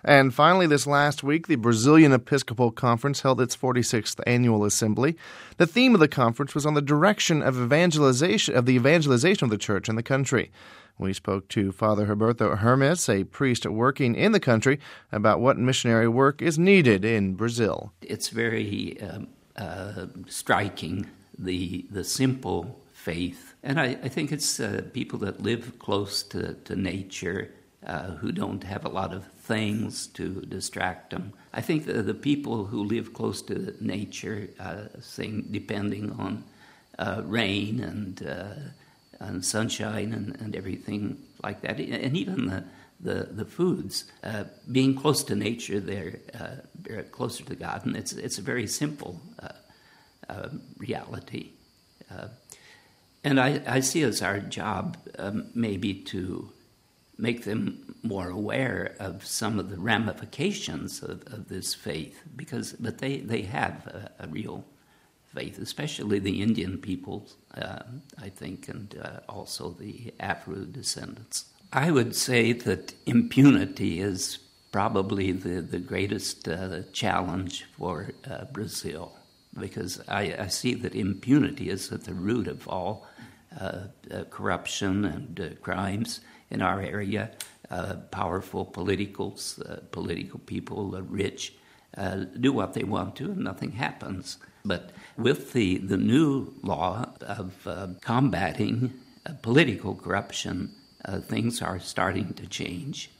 And finally, this last week, the Brazilian Episcopal Conference held its 46th annual assembly. The theme of the conference was on the direction of evangelization of the church in the country. We spoke to Father Herberto Hermes, a priest working in the country, about what missionary work is needed in Brazil. It's very striking, the simple faith. And I think it's people that live close to nature, who don't have a lot of things to distract them. I think the people who live close to nature, depending on rain and sunshine and everything like that, and even the foods, being close to nature, they're closer to God, and it's a very simple reality. And I see as our job maybe to make them more aware of some of the ramifications of this faith, but they have a real faith, especially the Indian peoples, I think, and also the Afro descendants. I would say that impunity is probably the greatest challenge for Brazil, because I see that impunity is at the root of all corruption and crimes in our area. Powerful political people, rich, do what they want to and nothing happens. But with the new law of combating political corruption, things are starting to change.